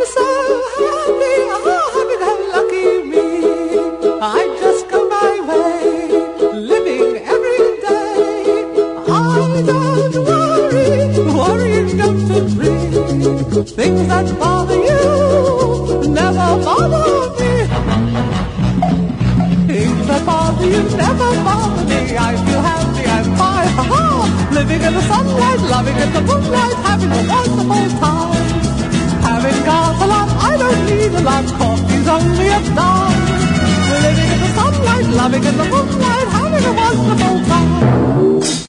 so happy, happy and lucky me. I just go my way, living every day. I don't worrying goes to dream. Things that bother you never bother me. Things that bother you never bother me. I feel happy, I'm fine, ha-ha. Living in the sunlight, loving in the moonlight, having a wonderful time. Having got a lot, I don't need a lot. Coffee's only a dime. We're living in the sunlight, loving in the moonlight,